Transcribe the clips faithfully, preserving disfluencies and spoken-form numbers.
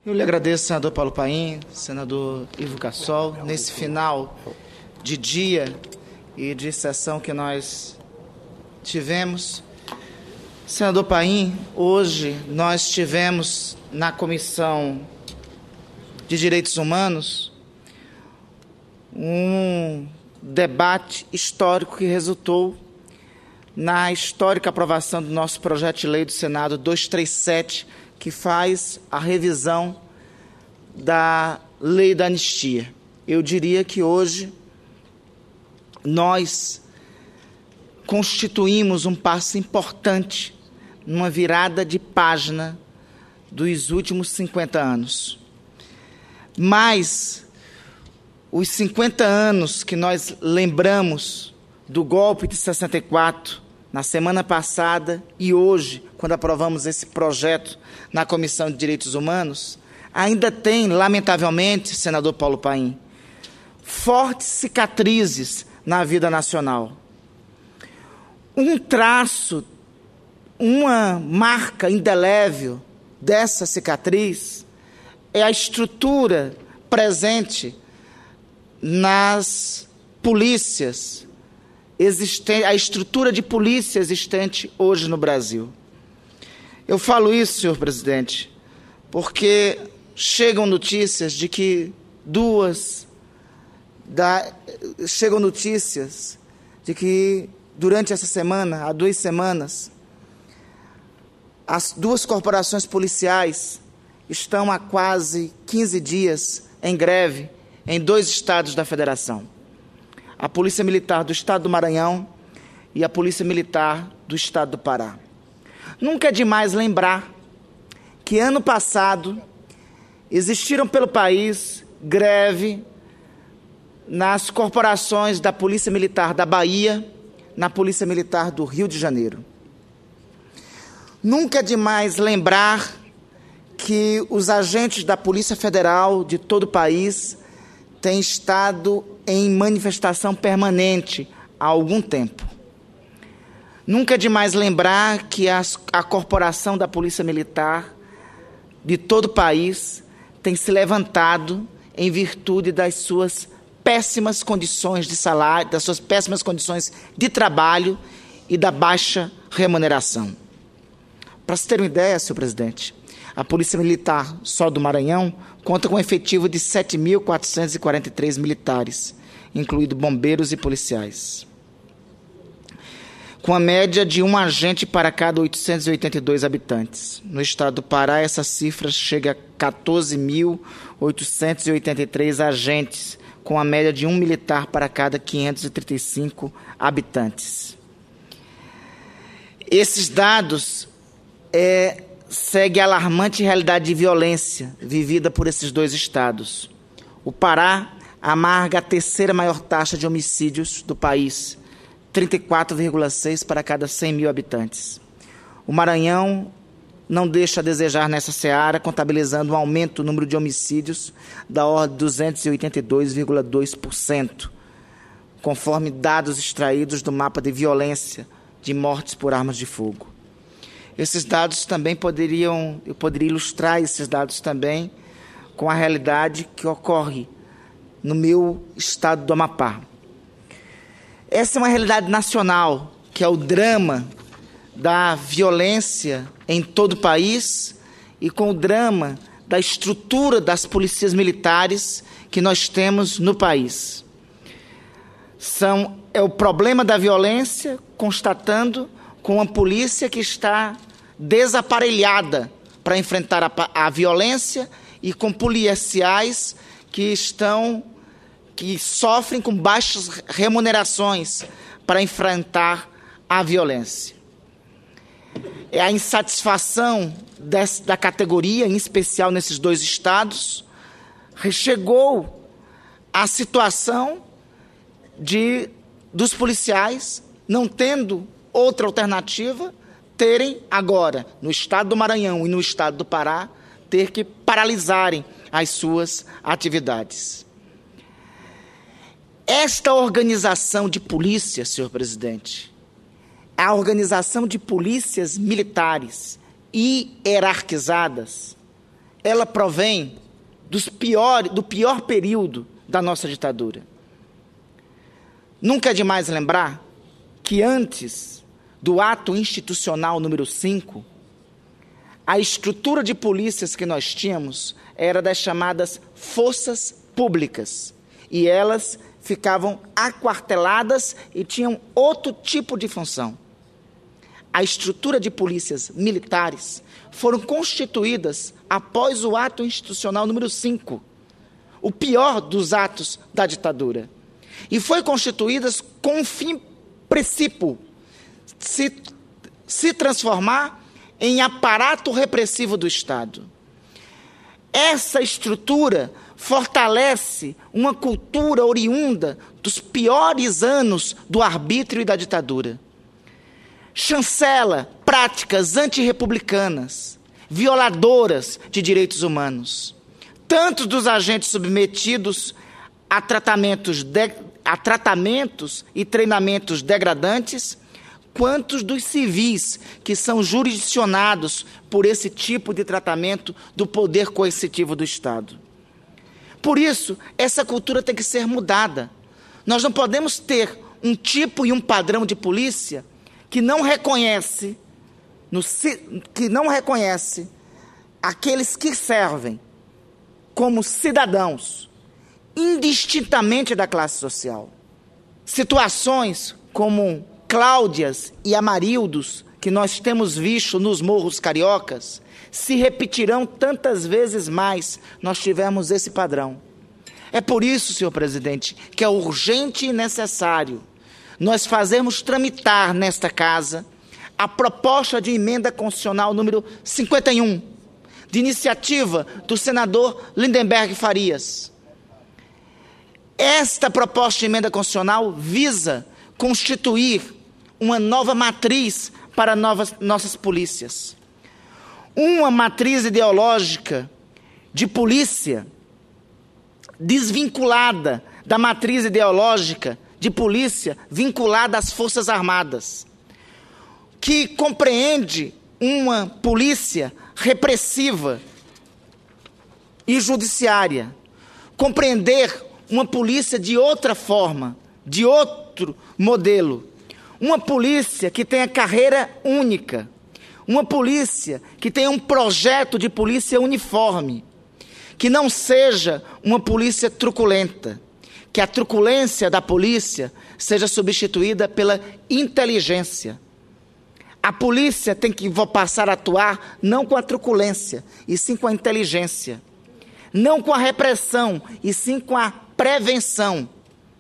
Eu lhe agradeço, senador Paulo Paim, senador Ivo Cassol, nesse final de dia e de sessão que nós tivemos. Senador Paim, hoje nós tivemos na Comissão de Direitos Humanos um debate histórico que resultou na histórica aprovação do nosso projeto de lei do Senado duzentos e trinta e sete, que faz a revisão da lei da anistia. Eu diria que hoje nós constituímos um passo importante numa virada de página dos últimos cinquenta anos. Mas os cinquenta anos que nós lembramos do golpe de sessenta e quatro, na semana passada e hoje, quando aprovamos esse projeto na Comissão de Direitos Humanos, ainda tem, lamentavelmente, senador Paulo Paim, fortes cicatrizes na vida nacional. Um traço, uma marca indelével dessa cicatriz é a estrutura presente nas polícias, existente, a estrutura de polícia existente hoje no Brasil. Eu falo isso, senhor presidente, porque chegam notícias de que duas da, chegam notícias de que durante essa semana, há duas semanas, as duas corporações policiais estão há quase quinze dias em greve em dois estados da Federação. A Polícia Militar do Estado do Maranhão e a Polícia Militar do Estado do Pará. Nunca é demais lembrar que ano passado existiram pelo país greve nas corporações da Polícia Militar da Bahia, na Polícia Militar do Rio de Janeiro. Nunca é demais lembrar que os agentes da Polícia Federal de todo o país têm estado em manifestação permanente há algum tempo. Nunca é demais lembrar que as, a corporação da Polícia Militar de todo o país tem se levantado em virtude das suas péssimas condições de salário, das suas péssimas condições de trabalho e da baixa remuneração. Para se ter uma ideia, senhor presidente, a Polícia Militar só do Maranhão conta com um efetivo de sete mil quatrocentos e quarenta e três militares, incluindo bombeiros e policiais, com a média de um agente para cada oitocentos e oitenta e dois habitantes. No estado do Pará, essa cifra chega a quatorze mil oitocentos e oitenta e três agentes, com a média de um militar para cada quinhentos e trinta e cinco habitantes. Esses dados é, seguem a alarmante realidade de violência vivida por esses dois estados. O Pará amarga a terceira maior taxa de homicídios do país, trinta e quatro vírgula seis para cada cem mil habitantes. O Maranhão não deixa a desejar nessa seara, contabilizando um aumento no número de homicídios da ordem de duzentos e oitenta e dois vírgula dois por cento, conforme dados extraídos do mapa de violência de mortes por armas de fogo. Esses dados também poderiam, eu poderia ilustrar esses dados também com a realidade que ocorre no meu estado do Amapá. Essa é uma realidade nacional, que é o drama da violência em todo o país e com o drama da estrutura das polícias militares que nós temos no país. São, é o problema da violência constatando com uma polícia que está desaparelhada para enfrentar a, a violência e com policiais que estão que sofrem com baixas remunerações para enfrentar a violência. É a insatisfação dessa, da categoria, em especial nesses dois estados, chegou à situação de, dos policiais, não tendo outra alternativa, terem agora, no estado do Maranhão e no estado do Pará, ter que paralisarem as suas atividades. Esta organização de polícia, senhor presidente, a organização de polícias militares hierarquizadas, ela provém dos pior, do pior período da nossa ditadura. Nunca é demais lembrar que antes do ato institucional número cinco, a estrutura de polícias que nós tínhamos era das chamadas forças públicas. E elas ficavam aquarteladas e tinham outro tipo de função. A estrutura de polícias militares foram constituídas após o ato institucional número cinco, o pior dos atos da ditadura. E foi constituídas com um fim princípio, se, se transformar em aparato repressivo do Estado. Essa estrutura fortalece uma cultura oriunda dos piores anos do arbítrio e da ditadura. Chancela práticas antirrepublicanas, violadoras de direitos humanos, tanto dos agentes submetidos a tratamentos, de, a tratamentos e treinamentos degradantes, quanto dos civis que são jurisdicionados por esse tipo de tratamento do poder coercitivo do Estado. Por isso, essa cultura tem que ser mudada. Nós não podemos ter um tipo e um padrão de polícia que não reconhece, no, que não reconhece aqueles que servem como cidadãos, indistintamente da classe social. Situações como Cláudias e Amarildos, que nós temos visto nos morros cariocas, se repetirão tantas vezes mais nós tivermos esse padrão. É por isso, senhor presidente, que é urgente e necessário nós fazermos tramitar nesta casa a proposta de emenda constitucional número cinquenta e um, de iniciativa do senador Lindenberg Farias. Esta proposta de emenda constitucional visa constituir uma nova matriz para novas, nossas polícias. Uma matriz ideológica de polícia desvinculada da matriz ideológica de polícia vinculada às Forças Armadas, que compreende uma polícia repressiva e judiciária, compreender uma polícia de outra forma, de outro modelo, uma polícia que tenha carreira única, uma polícia que tenha um projeto de polícia uniforme, que não seja uma polícia truculenta, que a truculência da polícia seja substituída pela inteligência. A polícia tem que passar a atuar não com a truculência, e sim com a inteligência. Não com a repressão, e sim com a prevenção.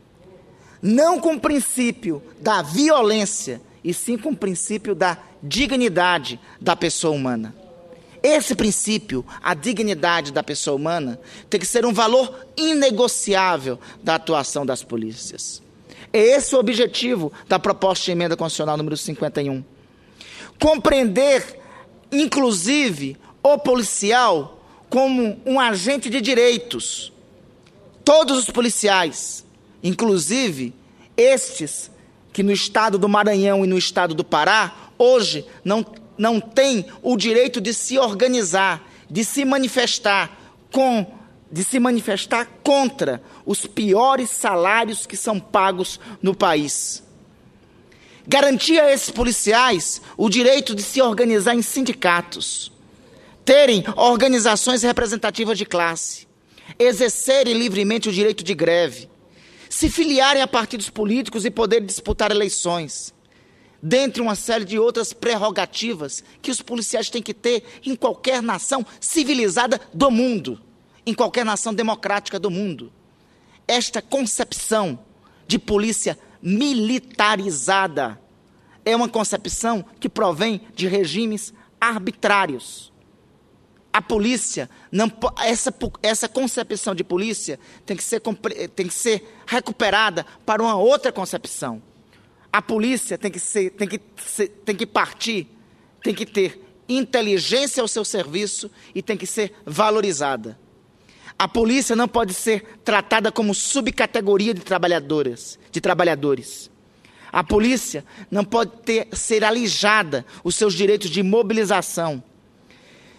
Não com o princípio da violência, e sim com o princípio da dignidade da pessoa humana. Esse princípio, a dignidade da pessoa humana, tem que ser um valor inegociável da atuação das polícias. É esse o objetivo da proposta de emenda constitucional número cinquenta e um. Compreender, inclusive, o policial como um agente de direitos. Todos os policiais, inclusive estes que no estado do Maranhão e no estado do Pará, hoje não não tem o direito de se organizar, de se manifestar com, de se manifestar contra os piores salários que são pagos no país. Garantir a esses policiais o direito de se organizar em sindicatos, terem organizações representativas de classe, exercerem livremente o direito de greve, se filiarem a partidos políticos e poderem disputar eleições, dentre uma série de outras prerrogativas que os policiais têm que ter em qualquer nação civilizada do mundo, em qualquer nação democrática do mundo. Esta concepção de polícia militarizada é uma concepção que provém de regimes arbitrários. A polícia, não, essa, essa concepção de polícia tem que ser, tem que ser recuperada para uma outra concepção. A polícia tem que, ser, tem, que ser, tem que partir, tem que ter inteligência ao seu serviço e tem que ser valorizada. A polícia não pode ser tratada como subcategoria de trabalhadoras, de trabalhadores. A polícia não pode ter, ser alijada os seus direitos de mobilização.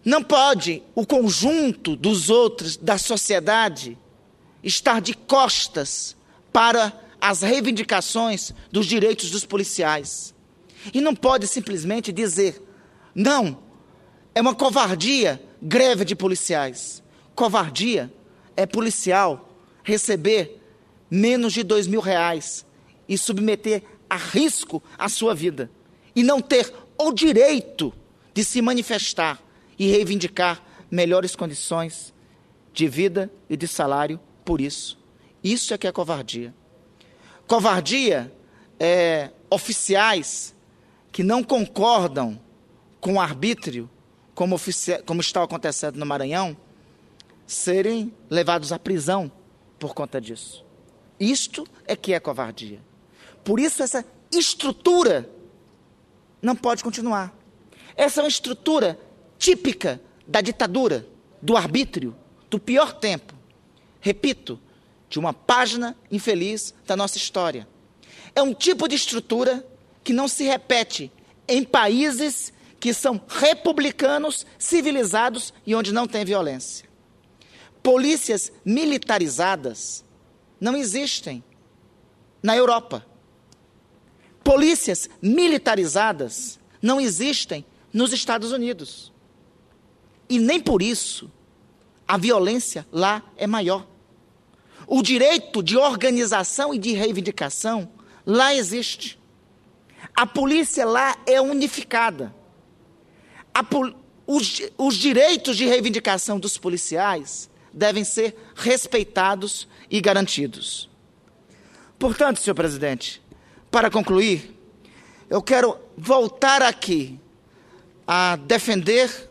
Não pode o conjunto dos outros, da sociedade, estar de costas para as reivindicações dos direitos dos policiais. E não pode simplesmente dizer, não, é uma covardia greve de policiais. Covardia é policial receber menos de dois mil reais e submeter a risco a sua vida e não ter o direito de se manifestar e reivindicar melhores condições de vida e de salário por isso. Isso é que é covardia. Covardia é oficiais que não concordam com o arbítrio, como, como está acontecendo no Maranhão, serem levados à prisão por conta disso. Isto é que é covardia. Por isso essa estrutura não pode continuar. Essa é uma estrutura típica da ditadura, do arbítrio, do pior tempo. Repito, de uma página infeliz da nossa história. É um tipo de estrutura que não se repete em países que são republicanos, civilizados e onde não tem violência. Polícias militarizadas não existem na Europa. Polícias militarizadas não existem nos Estados Unidos. E nem por isso a violência lá é maior. O direito de organização e de reivindicação lá existe. A polícia lá é unificada. A pol- os, os direitos de reivindicação dos policiais devem ser respeitados e garantidos. Portanto, senhor presidente, para concluir, eu quero voltar aqui a defender,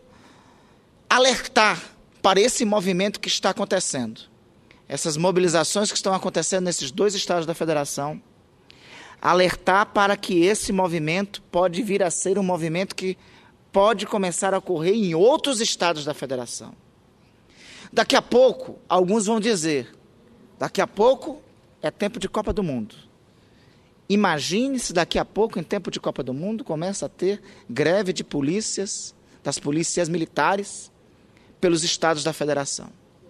alertar para esse movimento que está acontecendo. Essas mobilizações que estão acontecendo nesses dois estados da federação, alertar para que esse movimento pode vir a ser um movimento que pode começar a ocorrer em outros estados da federação. Daqui a pouco, alguns vão dizer, daqui a pouco é tempo de Copa do Mundo. Imagine se daqui a pouco, em tempo de Copa do Mundo, começa a ter greve de polícias, das polícias militares, pelos estados da federação.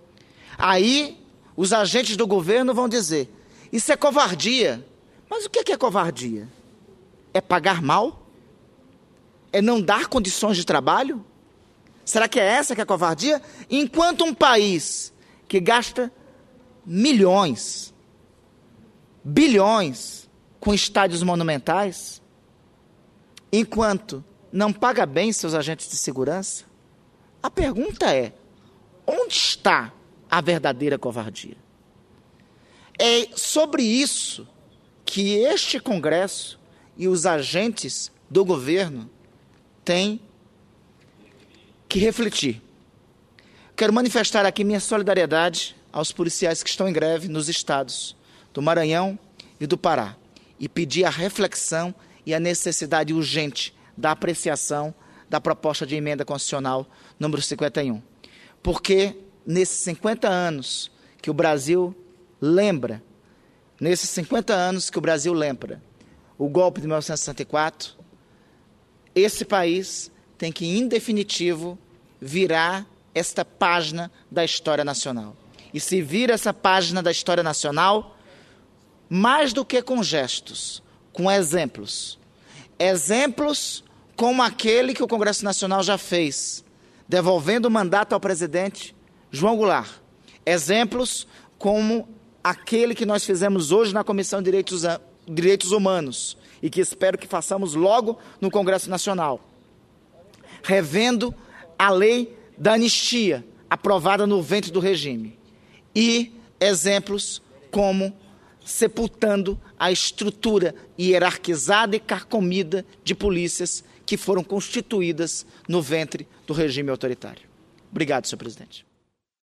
Aí, os agentes do governo vão dizer, isso é covardia. Mas o que é covardia? É pagar mal? É não dar condições de trabalho? Será que é essa que é covardia? Enquanto um país que gasta milhões, bilhões com estádios monumentais, enquanto não paga bem seus agentes de segurança, a pergunta é, onde está a verdadeira covardia? É sobre isso que este Congresso e os agentes do governo têm que refletir. Quero manifestar aqui minha solidariedade aos policiais que estão em greve nos estados do Maranhão e do Pará e pedir a reflexão e a necessidade urgente da apreciação da proposta de emenda constitucional número cinquenta e um. Porque nesses cinquenta anos que o Brasil lembra, nesses cinquenta anos que o Brasil lembra o golpe de mil novecentos e sessenta e quatro, esse país tem que, em definitivo, virar esta página da história nacional. E se vira essa página da história nacional, mais do que com gestos, com exemplos. Exemplos como aquele que o Congresso Nacional já fez, devolvendo o mandato ao presidente João Goulart. Exemplos como aquele que nós fizemos hoje na Comissão de Direitos, Direitos Humanos e que espero que façamos logo no Congresso Nacional, revendo a lei da anistia, aprovada no ventre do regime, e exemplos como sepultando a estrutura hierarquizada e carcomida de polícias que foram constituídas no ventre do regime autoritário. Obrigado, senhor presidente.